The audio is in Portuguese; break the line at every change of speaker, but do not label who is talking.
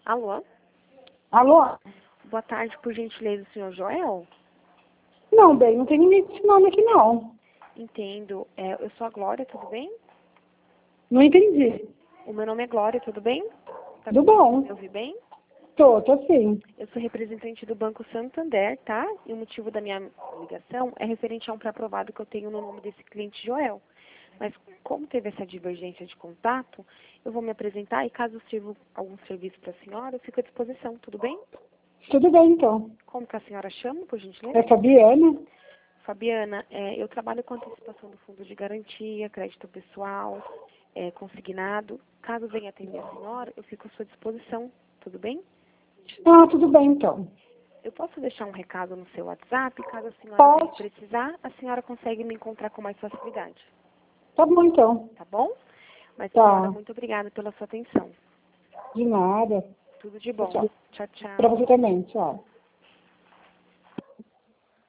Alô?
Alô?
Boa tarde, por gentileza, o senhor Joel?
Não, bem, não tem ninguém com esse nome aqui, não.
Entendo. Eu sou a Glória, tudo bem?
Não entendi.
O meu nome é Glória, tudo bem? Tá
Tudo
conseguindo
bom.
me ouvir bem?
Tô sim.
Eu sou representante do Banco Santander, tá? E o motivo da minha ligação é referente a um pré-aprovado que eu tenho no nome desse cliente Joel. Mas como teve essa divergência de contato, eu vou me apresentar e caso sirva algum serviço para a senhora, eu fico à disposição, tudo bem?
Tudo bem, então.
Como que a senhora chama, por gentileza?
É Fabiana?
Fabiana, eu trabalho com antecipação do fundo de garantia, crédito pessoal, consignado. Caso venha atender a senhora, eu fico à sua disposição, tudo bem?
Ah, tudo bem, então.
Eu posso deixar um recado no seu WhatsApp, caso a senhora venha
Pode.
precisar, a senhora consegue me encontrar com mais facilidade,
Tá bom, então.
tá bom? Mas, senhora,
Tá.
muito obrigada pela sua atenção.
De nada.
Tudo de bom.
Tchau.
Tchau,
Pra
tchau.
você também. Tchau.